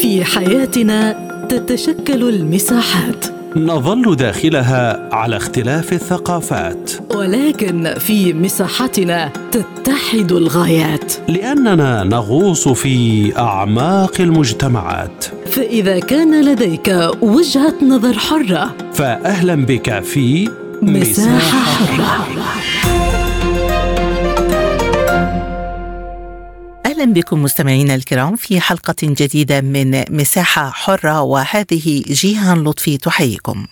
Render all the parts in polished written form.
في حياتنا تتشكل المساحات، نظل داخلها على اختلاف الثقافات، ولكن في مساحتنا تتحد الغايات، لأننا نغوص في أعماق المجتمعات. فإذا كان لديك وجهة نظر حرة، فأهلا بك في مساحة حرة. أهلا بكم مستمعينا الكرام في حلقة جديدة من مساحة حرة، وهذه جيهان لطفي تحييكم.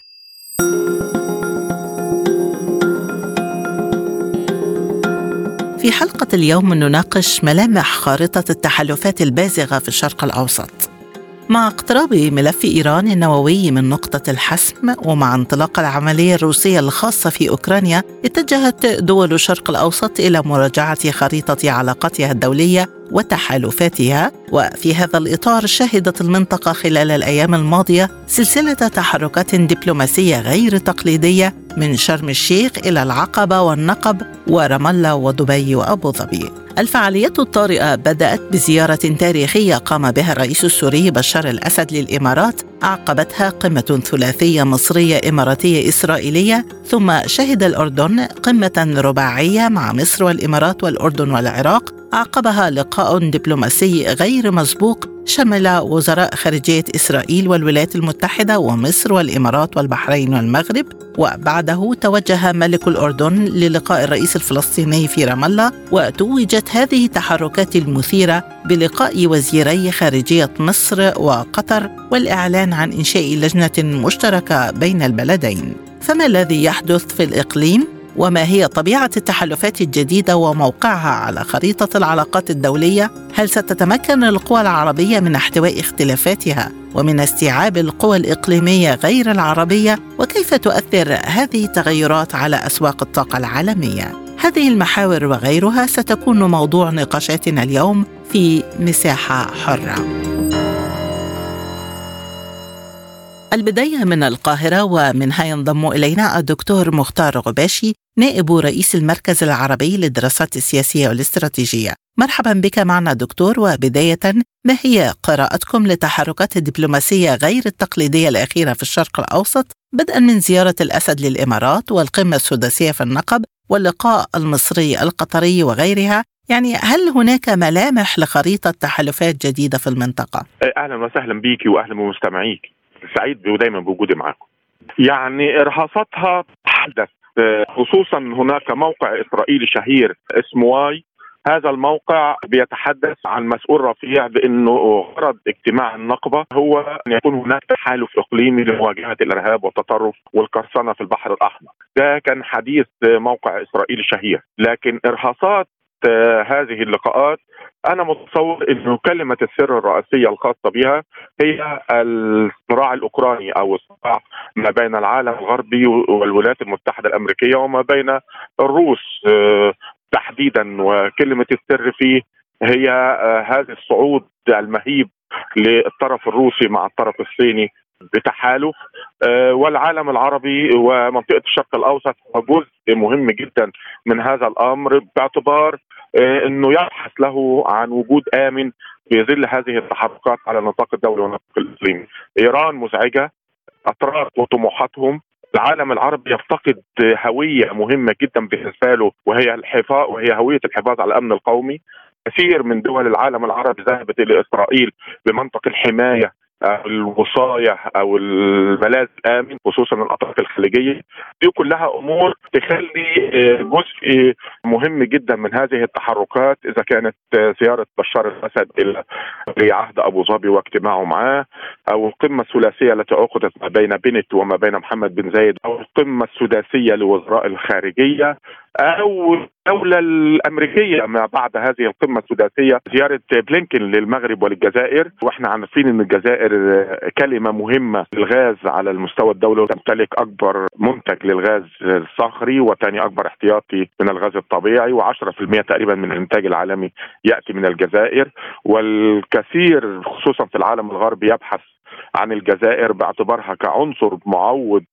في حلقة اليوم نناقش ملامح خارطة التحالفات البازغة في الشرق الأوسط. مع اقتراب ملف إيران النووي من نقطة الحسم، ومع انطلاق العملية الروسية الخاصة في أوكرانيا، اتجهت دول الشرق الأوسط إلى مراجعة خريطة علاقاتها الدولية وتحالفاتها. وفي هذا الإطار شهدت المنطقة خلال الأيام الماضية سلسلة تحركات دبلوماسية غير تقليدية من شرم الشيخ إلى العقبة والنقب ورام الله ودبي وأبو ظبي. الفعاليات الطارئة بدأت بزيارة تاريخية قام بها الرئيس السوري بشار الأسد للإمارات، عقبتها قمة ثلاثية مصرية إماراتية إسرائيلية، ثم شهد الأردن قمة رباعية مع مصر والإمارات والأردن والعراق، عقبها لقاء دبلوماسي غير مسبوق شمل وزراء خارجية إسرائيل والولايات المتحدة ومصر والإمارات والبحرين والمغرب، وبعده توجه ملك الأردن للقاء الرئيس الفلسطيني في رام الله. وتوجت هذه التحركات المثيرة بلقاء وزيري خارجية مصر وقطر والإعلان عن إنشاء لجنة مشتركة بين البلدين. فما الذي يحدث في الإقليم؟ وما هي طبيعة التحالفات الجديدة وموقعها على خريطة العلاقات الدولية؟ هل ستتمكن القوى العربية من احتواء اختلافاتها ومن استيعاب القوى الإقليمية غير العربية؟ وكيف تؤثر هذه التغيرات على أسواق الطاقة العالمية؟ هذه المحاور وغيرها ستكون موضوع نقاشاتنا اليوم في مساحة حرة. البداية من القاهرة، ومنها ينضم إلينا الدكتور مختار غباشي، نائب رئيس المركز العربي للدراسات السياسية والاستراتيجية. مرحبا بك معنا دكتور. وبداية، ما هي قراءتكم لتحركات الدبلوماسية غير التقليدية الأخيرة في الشرق الأوسط، بدءا من زيارة الأسد للإمارات والقمة السداسية في النقب واللقاء المصري القطري وغيرها؟ يعني هل هناك ملامح لخريطة تحالفات جديدة في المنطقة؟ أهلا وسهلا بيكي وأهلا بمستمعيك، سعيد ودايما بوجودي معكم. يعني إرهاصاتها حدث، خصوصا هناك موقع إسرائيلي شهير اسمه واي. هذا الموقع بيتحدث عن مسؤول رفيع بأنه غرض اجتماع النقبة هو أن يكون هناك تحالف إقليمي لمواجهة الإرهاب والتطرف والقرصنة في البحر الأحمر. ده كان حديث موقع إسرائيلي شهير. لكن إرهاصات هذه اللقاءات أنا متصور أنه كلمة السر الرئيسية الخاصة بها هي الصراع الأوكراني أو الصراع ما بين العالم الغربي والولايات المتحدة الأمريكية وما بين الروس تحديدا. وكلمة السر فيه هي هذا الصعود المهيب للطرف الروسي مع الطرف الصيني بتحالف، والعالم العربي ومنطقة الشرق الأوسط هو جزء مهم جدا من هذا الأمر، باعتبار أنه يبحث له عن وجود آمن في ظل هذه التحركات على النطاق الدولي والنطاق الإقليمي. إيران مزعجة، أطراف وطموحاتهم. العالم العربي يفتقد هوية مهمة جدا بالنسبة له، وهي هوية الحفاظ على الأمن القومي. كثير من دول العالم العربي ذهبت إلى إسرائيل بمنطق الحماية، الوصاية أو الملاذ الآمن، خصوصا الأطراف الخليجية. دي كلها أمور تخلي جزء مهم جدا من هذه التحركات إذا كانت زيارة بشار الأسد إلى عهد أبو ظبي واجتماعه معه، أو القمة الثلاثية التي عقدت ما بين بنت وما بين محمد بن زايد، أو القمة السداسية لوزراء الخارجية، أو الدولة الأمريكية ما بعد هذه القمة السداسية زيارة بلينكن للمغرب وللجزائر. وإحنا عارفين أن الجزائر كلمة مهمة للغاز على المستوى الدولي، وتمتلك أكبر منتج للغاز الصخري وثاني أكبر احتياطي من الغاز الطبيعي، و10% تقريبا من الإنتاج العالمي يأتي من الجزائر. والكثير خصوصا في العالم الغربي يبحث عن الجزائر باعتبارها كعنصر معوض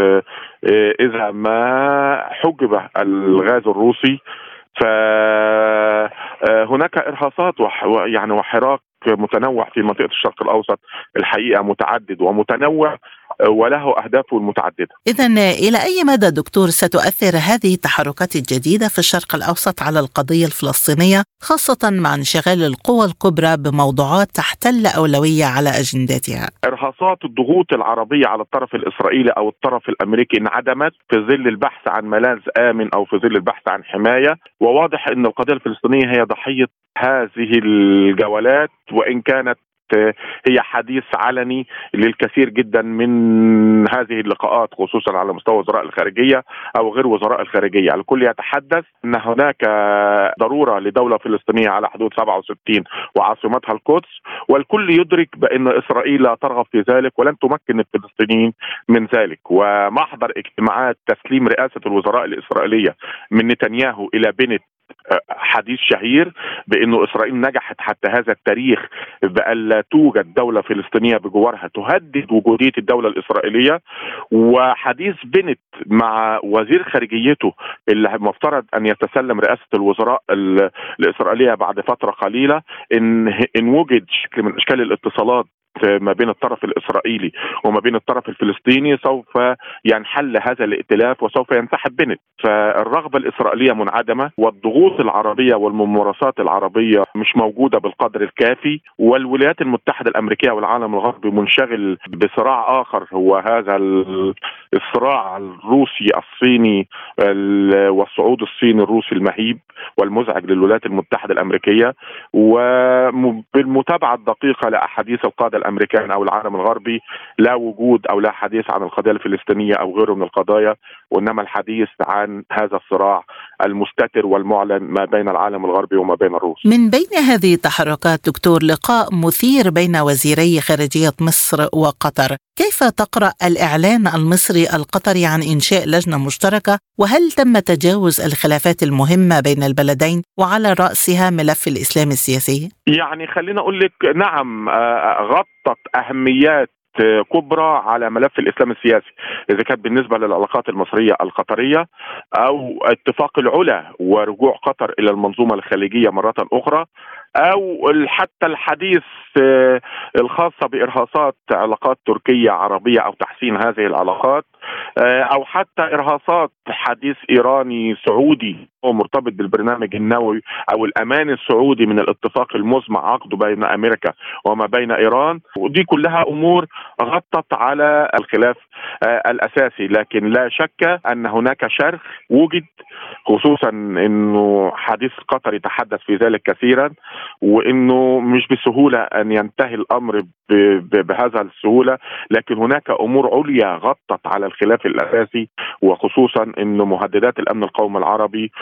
إذا ما حجب الغاز الروسي. فهناك إرهاصات يعني وحراك متنوع في منطقة الشرق الأوسط الحقيقة متعدد ومتنوع وله أهدافه المتعددة. إذن إلى أي مدى دكتور ستؤثر هذه التحركات الجديدة في الشرق الأوسط على القضية الفلسطينية، خاصة مع انشغال القوى الكبرى بموضوعات تحتل أولوية على أجندتها؟ إرهاصات الضغوط العربية على الطرف الإسرائيلي أو الطرف الأمريكي انعدمت في ظل البحث عن ملاذ آمن أو في ظل البحث عن حماية، وواضح أن القضية الفلسطينية هي ضحية هذه الجولات، وإن كانت هي حديث علني للكثير جدا من هذه اللقاءات، خصوصا على مستوى وزراء الخارجية أو غير وزراء الخارجية. الكل يتحدث أن هناك ضرورة لدولة فلسطينية على حدود 67 وعاصمتها القدس، والكل يدرك بأن إسرائيل لا ترغب في ذلك ولن تمكن الفلسطينيين من ذلك. ومحضر اجتماعات تسليم رئاسة الوزراء الإسرائيلية من نتنياهو إلى بنت حديث شهير بأنه إسرائيل نجحت حتى هذا التاريخ بأن لا توجد دولة فلسطينية بجوارها تهدد وجودية الدولة الإسرائيلية. وحديث بنت مع وزير خارجيته اللي مفترض أن يتسلم رئاسة الوزراء الإسرائيلية بعد فترة قليلة، إن وجد شكل من أشكال الاتصالات ما بين الطرف الإسرائيلي وما بين الطرف الفلسطيني سوف ينحل هذا الائتلاف وسوف ينسحب بنت. فالرغبة الإسرائيلية منعدمة، والضغوط العربية والممارسات العربية مش موجودة بالقدر الكافي، والولايات المتحدة الأمريكية والعالم الغربي منشغل بصراع آخر، هو هذا الصراع الروسي الصيني والصعود الصيني الروسي المهيب والمزعج للولايات المتحدة الأمريكية، وبالمتابعة الدقيقة لأحاديث القادة الأمريكان أو العالم الغربي لا وجود أو لا حديث عن القضية الفلسطينية أو غيره من القضايا، وإنما الحديث عن هذا الصراع المستتر والمعلن ما بين العالم الغربي وما بين الروس. من بين هذه التحركات دكتور، لقاء مثير بين وزيري خارجية مصر وقطر، كيف تقرأ الإعلان المصري القطري عن إنشاء لجنة مشتركة؟ وهل تم تجاوز الخلافات المهمة بين البلدين وعلى رأسها ملف الإسلام السياسي؟ يعني خلينا أقول لك نعم، غطت أهميات كبرى على ملف الإسلام السياسي، إذا كانت بالنسبة للعلاقات المصرية القطرية أو اتفاق العلا ورجوع قطر إلى المنظومة الخليجية مرة أخرى، أو حتى الحديث الخاصة بإرهاصات علاقات تركية عربية أو تحسين هذه العلاقات، أو حتى إرهاصات حديث إيراني سعودي مرتبط بالبرنامج النووي أو الأمان السعودي من الاتفاق المزمع عقده بين أمريكا وما بين إيران. ودي كلها أمور غطت على الخلاف الأساسي، لكن لا شك أن هناك شرخ وجد، خصوصا أنه حديث قطر يتحدث في ذلك كثيرا، وأنه مش بسهولة أن ينتهي الأمر بهذا السهولة، لكن هناك أمور عليا غطت على الخلاف الأساسي، وخصوصا أنه مهددات الأمن القومي العربي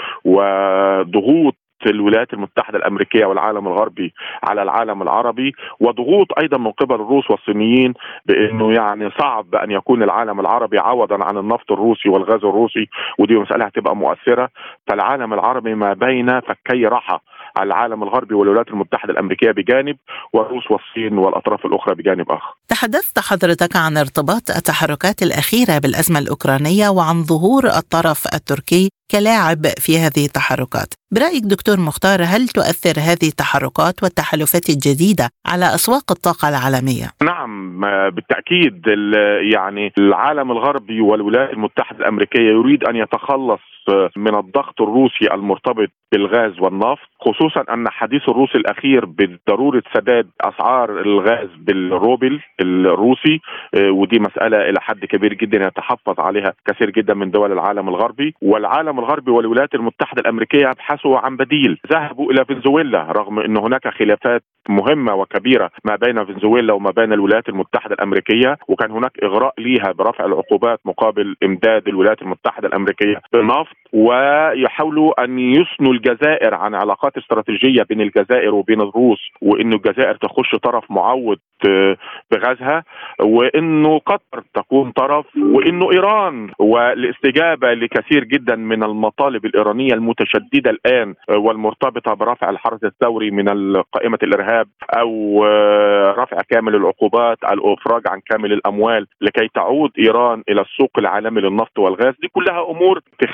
وضغوط الولايات المتحدة الأمريكية والعالم الغربي على العالم العربي، وضغوط أيضا من قبل الروس والصينيين بأنه يعني صعب أن يكون العالم العربي عوضا عن النفط الروسي والغاز الروسي، ودي مسألة هتبقى مؤثرة. فالعالم العربي ما بين فكي رحى، العالم الغربي والولايات المتحدة الأمريكية بجانب والروس والصين والأطراف الأخرى بجانب آخر. تحدثت حضرتك عن ارتباط التحركات الأخيرة بالأزمة الأوكرانية وعن ظهور الطرف التركي كلاعب في هذه التحركات. برأيك دكتور مختار، هل تؤثر هذه التحركات والتحالفات الجديدة على أسواق الطاقة العالمية؟ نعم بالتأكيد، يعني العالم الغربي والولايات المتحدة الأمريكية يريد أن يتخلص من الضغط الروسي المرتبط بالغاز والنفط، خصوصا أن حديث الروسي الأخير بضرورة سداد أسعار الغاز بالروبل الروسي، ودي مسألة إلى حد كبير جدا يتحفظ عليها كثير جدا من دول العالم الغربي. والعالم الغربي والولايات المتحدة الأمريكية يبحثوا عن بديل، ذهبوا إلى فنزويلا رغم أن هناك خلافات مهمة وكبيرة ما بين فنزويلا وما بين الولايات المتحدة الأمريكية، وكان هناك إغراء ليها برفع العقوبات مقابل إمداد الولايات المتحدة الأمريكية بالنفط، ويحاولوا أن يثنوا الجزائر عن علاقات استراتيجية بين الجزائر وبين الروس، وإنه الجزائر تخش طرف معوض بغازها، وإنه قطر تكون طرف، وإنه إيران والاستجابة لكثير جدا من المطالب الإيرانية المتشددة الآن والمرتبطة برفع الحرس الثوري من قائمة الإرهاب أو رفع كامل العقوبات، الإفراج عن كامل الأموال لكي تعود إيران إلى السوق العالمي للنفط والغاز. دي كلها أمور تخلي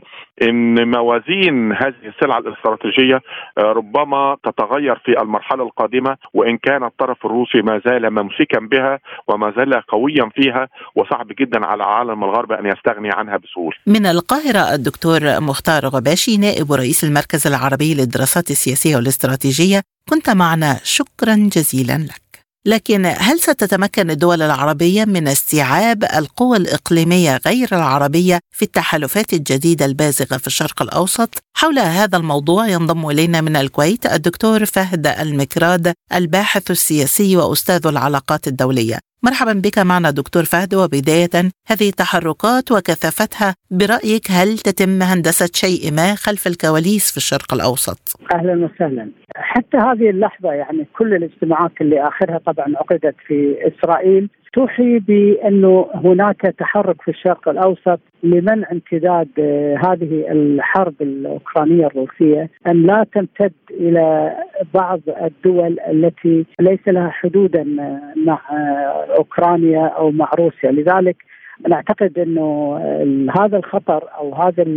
أن موازين هذه السلعة الاستراتيجية ربما تتغير في المرحلة القادمة، وإن كان الطرف الروسي ما زال ممسكا بها وما زال قويا فيها، وصعب جدا على العالم الغربي أن يستغني عنها بسهولة. من القاهرة الدكتور مختار غباشي، نائب رئيس المركز العربي للدراسات السياسية والاستراتيجية، كنت معنا، شكرا جزيلا لك. لكن هل ستتمكن الدول العربية من استيعاب القوى الإقليمية غير العربية في التحالفات الجديدة البازغة في الشرق الأوسط؟ حول هذا الموضوع ينضم إلينا من الكويت الدكتور فهد المكراد، الباحث السياسي وأستاذ العلاقات الدولية. مرحبا بك معنا دكتور فهد. وبداية، هذه التحركات وكثافتها برأيك هل تتم هندسة شيء ما خلف الكواليس في الشرق الأوسط؟ أهلا وسهلا. حتى هذه اللحظة يعني كل الاجتماعات اللي آخرها طبعا عقدت في إسرائيل توحي بأنه هناك تحرك في الشرق الأوسط لمنع امتداد هذه الحرب الأوكرانية الروسية أن لا تمتد إلى بعض الدول التي ليس لها حدودا مع أوكرانيا أو مع روسيا. لذلك نعتقد أنه هذا الخطر أو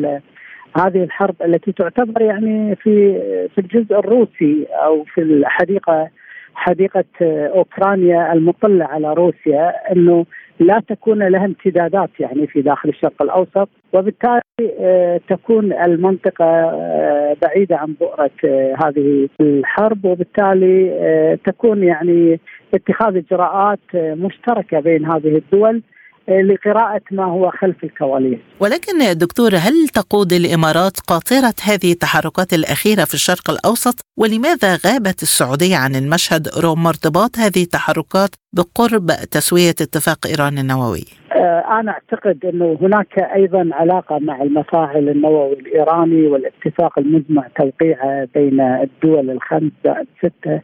هذه الحرب التي تعتبر يعني في الجزء الروسي أو في حديقة أوكرانيا المطلة على روسيا، أنه لا تكون لها امتدادات يعني في داخل الشرق الأوسط، وبالتالي تكون المنطقة بعيدة عن بؤرة هذه الحرب، وبالتالي تكون يعني اتخاذ إجراءات مشتركة بين هذه الدول لقراءة ما هو خلف الكواليس. ولكن دكتور، هل تقود الإمارات قاطرة هذه التحركات الأخيرة في الشرق الأوسط؟ ولماذا غابت السعودية عن المشهد رغم ارتباط هذه التحركات بقرب تسوية اتفاق إيران النووي؟ أنا أعتقد أنه هناك أيضا علاقة مع المفاعل النووي الإيراني والاتفاق المجمع توقيعه بين الدول ال5-6،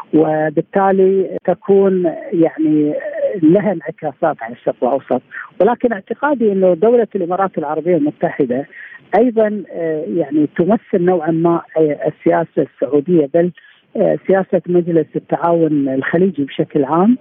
وبالتالي تكون يعني لها انعكاسات على الشرق الأوسط. ولكن اعتقادي أنه دولة الإمارات العربية المتحدة أيضا يعني تمثل نوعا ما السياسة السعودية، بل سياسة مجلس التعاون الخليجي بشكل عام،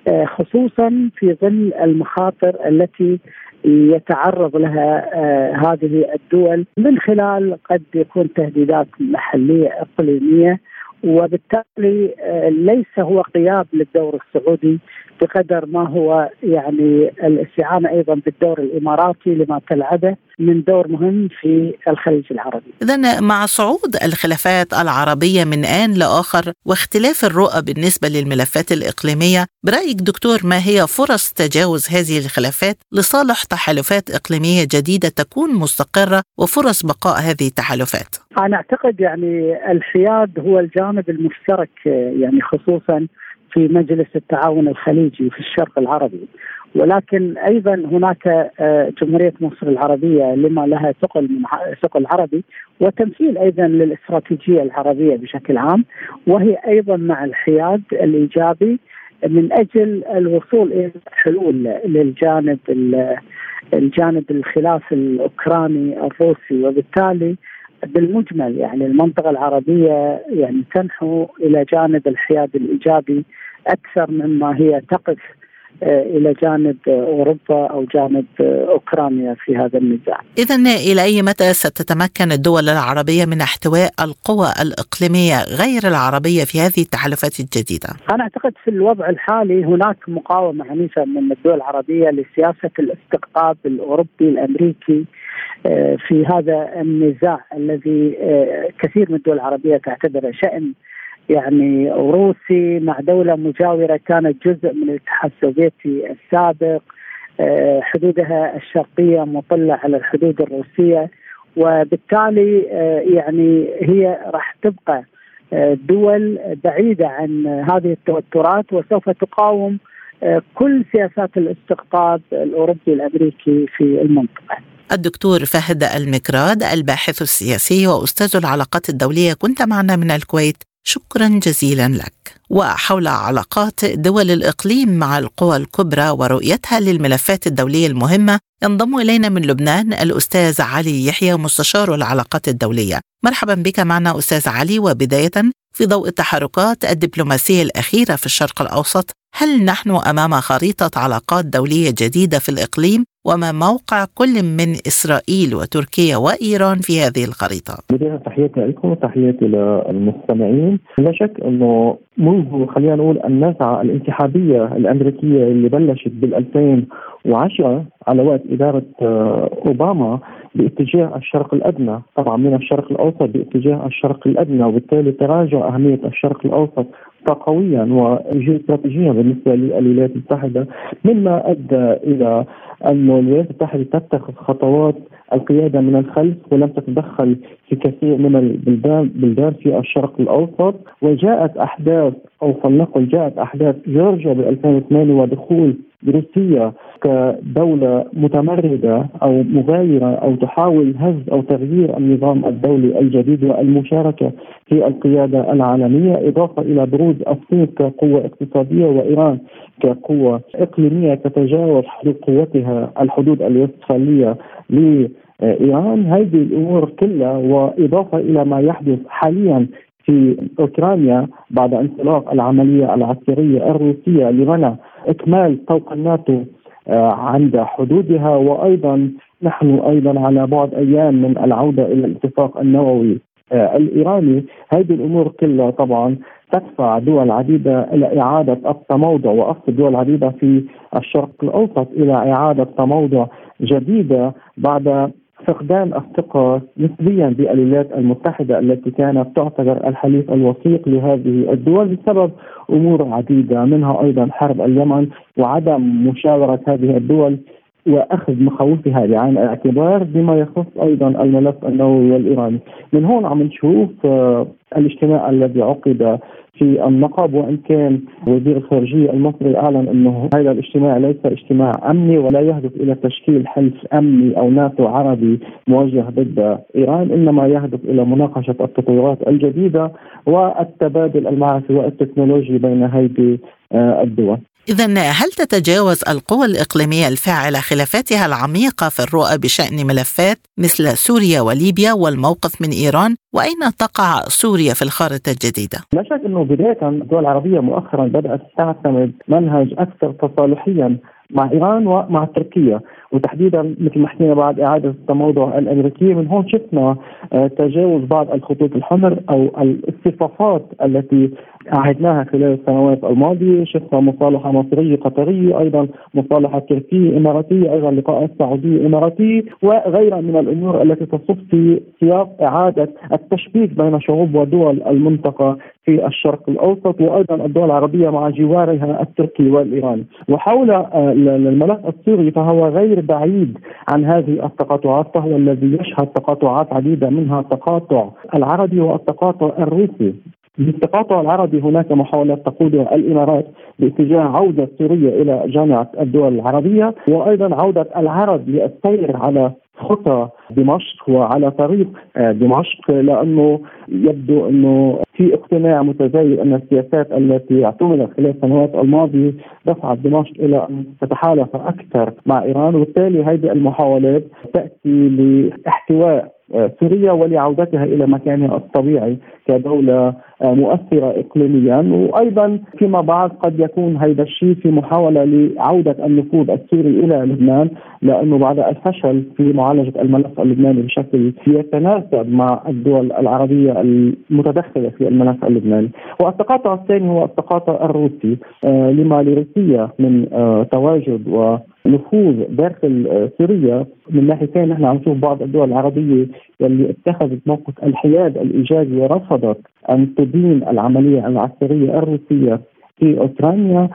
خصوصا في ظل المخاطر التي يتعرض لها هذه الدول من خلال قد يكون تهديدات محلية إقليمية، وبالتالي ليس هو غياب للدور السعودي بقدر ما هو يعني الاستعانة أيضا بالدور الإماراتي لما تلعبه من دور مهم في الخليج العربي. إذن مع صعود الخلافات العربية من آن لآخر واختلاف الرؤى بالنسبة للملفات الإقليمية، برأيك دكتور ما هي فرص تجاوز هذه الخلافات لصالح تحالفات إقليمية جديدة تكون مستقرة وفرص بقاء هذه التحالفات؟ أنا أعتقد يعني الحياد هو الجانب المشترك يعني خصوصا في مجلس التعاون الخليجي في الشرق العربي، ولكن أيضا هناك جمهورية مصر العربية لما لها ثقل عربي وتمثيل أيضا للاستراتيجية العربية بشكل عام، وهي أيضا مع الحياد الإيجابي من أجل الوصول إلى حلول للجانب الخلاف الأوكراني الروسي. وبالتالي بالمجمل يعني المنطقة العربية يعني تنحو إلى جانب الحياد الإيجابي أكثر مما هي تقف إلى جانب أوروبا أو جانب أوكرانيا في هذا النزاع. إذن إلى أي متى ستتمكن الدول العربية من احتواء القوى الإقليمية غير العربية في هذه التحالفات الجديدة؟ أنا أعتقد في الوضع الحالي هناك مقاومة عنيفة من الدول العربية لسياسة الاستقطاب الأوروبي الأمريكي في هذا النزاع الذي كثير من الدول العربية تعتبره شأن يعني روسي مع دولة مجاورة كانت جزء من الاتحاد السوفيتي السابق، حدودها الشرقية مطلة على الحدود الروسية، وبالتالي يعني هي راح تبقى دول بعيدة عن هذه التوترات وسوف تقاوم كل سياسات الاستقطاب الأوروبي الأمريكي في المنطقة. الدكتور فهد المكراد، الباحث السياسي وأستاذ العلاقات الدولية، كنت معنا من الكويت، شكرا جزيلا لك. وحول علاقات دول الإقليم مع القوى الكبرى ورؤيتها للملفات الدولية المهمة ينضم إلينا من لبنان الأستاذ علي يحيى، مستشار العلاقات الدولية. مرحبا بك معنا أستاذ علي. وبداية، في ضوء التحركات الدبلوماسية الأخيرة في الشرق الأوسط، هل نحن أمام خريطة علاقات دولية جديدة في الإقليم وما موقع كل من إسرائيل وتركيا وإيران في هذه الخريطة؟ بداية تحياتي لكم وتحياتي للمستمعين. لا شك أنه منذ خلينا نقول النزعة الانسحابية الأمريكية اللي بلشت بال2010 على وقت إدارة أوباما باتجاه الشرق الأدنى، طبعا من الشرق الأوسط باتجاه الشرق الأدنى، وبالتالي تراجع أهمية الشرق الأوسط قويا وجيوستراتيجيا بالنسبة للولايات المتحدة، مما أدى إلى أن الولايات المتحدة تتخذ خطوات القيادة من الخلف ولم تتدخل في كثير من البلدان في الشرق الأوسط. وجاءت أحداث أو فلنقل جاءت أحداث جورجيا ب2008 ودخول روسيا كدولة متمردة أو مغايرة أو تحاول هز أو تغيير النظام الدولي الجديد والمشاركة في القيادة العالمية، إضافة إلى بروز الصين كقوة اقتصادية وإيران كقوة إقليمية تتجاوز حدود قوتها الحدود الوستفالية لإيران. هذه الأمور كلها وإضافة إلى ما يحدث حاليا في أوكرانيا بعد انطلاق العملية العسكرية الروسية لمنع إكمال طوق الناتو عند حدودها، وأيضا نحن أيضا على بعد أيام من العودة إلى الاتفاق النووي الإيراني. هذه الأمور كلها طبعا تدفع دول عديدة إلى إعادة التموضع، وأصل دول عديدة في الشرق الأوسط إلى إعادة تموضع جديدة بعد فقدان الثقة نسبيا بالولايات المتحدة التي كانت تعتبر الحليف الوثيق لهذه الدول بسبب أمور عديدة، منها أيضا حرب اليمن وعدم مشاورة هذه الدول وأخذ مخاوفها بعين الاعتبار بما يخص أيضا الملف النووي والإيراني. من هون عم نشوف الاجتماع الذي عقد في النقب، وإن كان وزير الخارجية المصري أعلن أنه هذا الاجتماع ليس اجتماع أمني ولا يهدف إلى تشكيل حلف أمني أو ناتو عربي موجه ضد إيران، إنما يهدف إلى مناقشة التطورات الجديدة والتبادل المعرفي والتكنولوجي بين هذه الدول. إذن هل تتجاوز القوى الإقليمية الفاعلة خلافاتها العميقة في الرؤى بشأن ملفات مثل سوريا وليبيا والموقف من إيران؟ وأين تقع سوريا في الخارطة الجديدة؟ لا شك أنه بداية الدول العربية مؤخرا بدأت تعتمد منهج أكثر تصالحيا مع إيران ومع تركيا، وتحديدا مثل ما حكينا بعد إعادة التموضع الأمريكية. من هون شفنا تجاوز بعض الخطوط الحمر أو الاصطفافات التي عهدناها خلال السنوات الماضية. شفنا مصالحة مصرية قطرية، أيضا مصالحة تركية إماراتية، أيضا لقاءات سعودية إماراتية، وغيرها من الأمور التي تصب في سياق إعادة التشبيك بين شعوب ودول المنطقة في الشرق الأوسط، وأيضا الدول العربية مع جوارها التركي والإيراني. وحول الملف السوري فهو غير بعيد عن هذه التقاطعات، فهو الذي يشهد تقاطعات عديدة، منها التقاطع العربي والتقاطع الروسي. بالتقاطع العربي هناك محاولات تقودها الإمارات باتجاه عودة سوريا إلى جامعة الدول العربية، وأيضا عودة العرب للسير على خطى دمشق وعلى طريق دمشق، لأنه يبدو أنه في اقتناع متزايد أن السياسات التي اعتمدت خلال السنوات الماضية دفعت دمشق إلى أن تتحالف أكثر مع إيران، وبالتالي هذه المحاولات تأتي لاحتواء سوريا ولعودتها إلى مكانها الطبيعي كدولة مؤثرة إقليميا. وأيضا فيما بعد قد يكون هذا الشيء في محاولة لعودة النفوذ السوري إلى لبنان، لأنه بعد الفشل في معالجة الملف اللبناني بشكل يتناسب مع الدول العربية المتدخلة في الملف اللبناني. والتقاطع الثاني هو التقاطع الروسي، لما لروسيا من تواجد ونفوذ داخل سوريا. من ناحيتين نحن عم نشوف بعض الدول العربية اللي اتخذت موقف الحياد الإيجابي ورفضت أن تدين العملية العسكرية الروسية في أوكرانيا،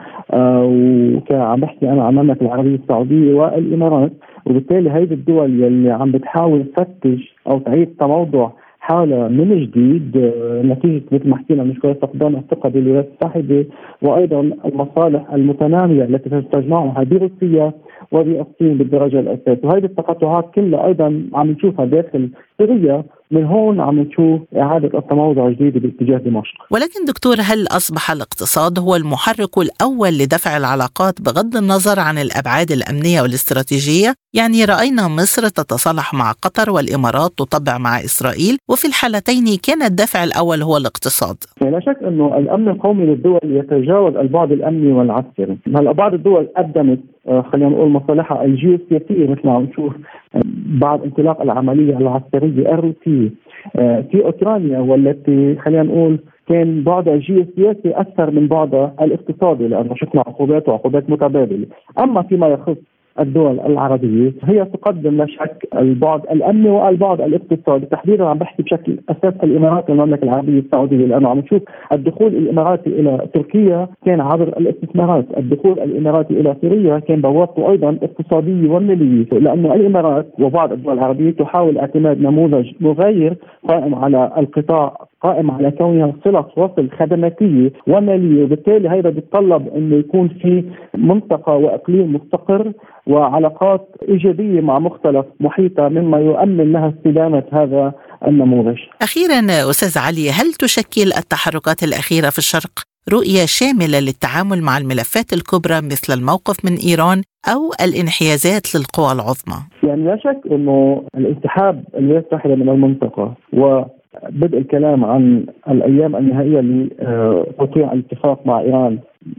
وعم بحكي أنا عن المملكة العربية السعودية والإمارات. وبالتالي هذه الدول اللي عم بتحاول تفتش أو تعيد تموضع حالة من جديد نتيجة مثل ما حكينا من شوية فقدان الثقة بالولايات المتحدة، وأيضا المصالح المتنامية التي تجمعها بروسيا وبالصين بالدرجة الأساسية. وهذه التقاطعات كلها أيضا عم نشوفها داخل سوريا. من هون عم نشوف إعادة التموضع الجديدة باتجاه دمشق. ولكن دكتور، هل أصبح الاقتصاد هو المحرك الأول لدفع العلاقات بغض النظر عن الأبعاد الأمنية والاستراتيجية؟ يعني رأينا مصر تتصالح مع قطر والإمارات تطبع مع إسرائيل، وفي الحالتين كان الدافع الأول هو الاقتصاد. لا شك أنه الأمن القومي للدول يتجاوز البعد الأمني والعسكري. هلا بعض الدول قدمت خلينا نقول مصالحها الجيوسياسية مثل ما عم نشوف بعد انطلاق العملية العسكرية الروسية في أوكرانيا، والتي خلينا نقول كان بعدها الجيوسياسي أكثر من بعدها الاقتصادي، لأنه شفنا عقوبات متبادلة. أما فيما يخص الدول العربية هي تقدم لا شك البعد الأمني والبعد الاقتصادي، تحديدا عم بحكي بشكل أساس الإمارات والمملكة العربية السعودية، لأنه عم نشوف الدخول الإماراتي إلى تركيا كان عبر الاستثمارات، الدخول الإماراتي إلى سوريا كان بوابته أيضا اقتصادية ومالية، لأنه الإمارات وبعض الدول العربية تحاول اعتماد نموذج مغاير قائم على القطاع، قائم على كونها صلة وصل خدماتية ومالية، وبالتالي هذا بيتطلب أنه يكون في منطقة وإقليم مستقر وعلاقات إيجابية مع مختلف محيطها، مما يؤمن لها استدامة هذا النموذج. أخيرا أستاذ علي، هل تشكل التحركات الأخيرة في الشرق رؤية شاملة للتعامل مع الملفات الكبرى مثل الموقف من إيران أو الانحيازات للقوى العظمى؟ يعني لا شك أنه الانسحاب الولايات المتحدة من المنطقة وبدء الكلام عن الأيام النهائية لتوقيع الاتفاق مع إيران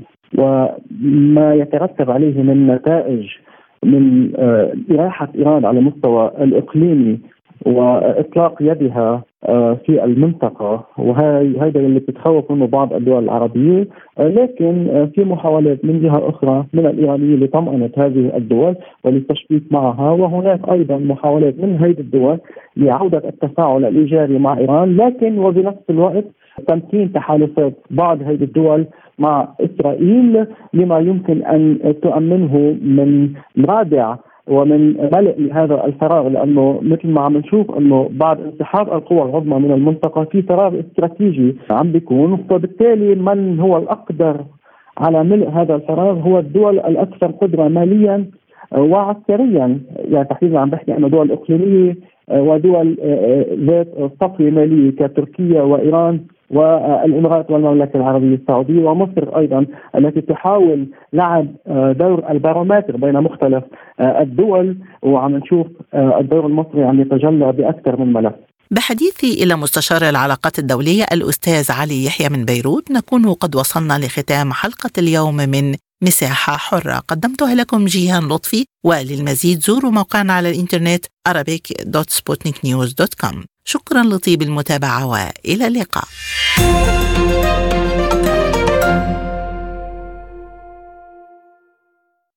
وما يترتب عليه من نتائج من إراحة إيران على المستوى الإقليمي وإطلاق يدها في المنطقة، وهذا اللي بتخوف منه بعض الدول العربية، لكن في محاولات من جهة أخرى من الإيرانيين لطمأنة هذه الدول وللتشبيك معها، وهناك أيضا محاولات من هذه الدول لعودة التفاعل الإيجابي مع إيران، لكن وبنفس الوقت تمكين تحالفات بعض هذه الدول مع إسرائيل لما يمكن أن تؤمنه من رادع ومن ملء لهذا الفراغ، لأنه مثل ما عم نشوف أنه بعد انسحاب القوى العظمى من المنطقة في فراغ استراتيجي عم بيكون، وبالتالي من هو الأقدر على ملء هذا الفراغ هو الدول الأكثر قدرة ماليا وعسكريا، يعني تحديدا عم بحكي عن دول إقليمية ودول ذات صفوة مالية كتركيا وإيران والإمارات والمملكة العربية السعودية ومصر أيضا، التي تحاول لعب دور البارومتر بين مختلف الدول، وعم نشوف الدور المصري عم يتجلى بأكثر من ملف. بحديثي إلى مستشار العلاقات الدولية الأستاذ علي يحيى من بيروت، نكون قد وصلنا لختام حلقة اليوم من مساحة حرة، قدمتها لكم جيهان لطفي، وللمزيد زوروا موقعنا على الإنترنت arabic.sputniknews.com. شكرا لطيب المتابعة وإلى اللقاء.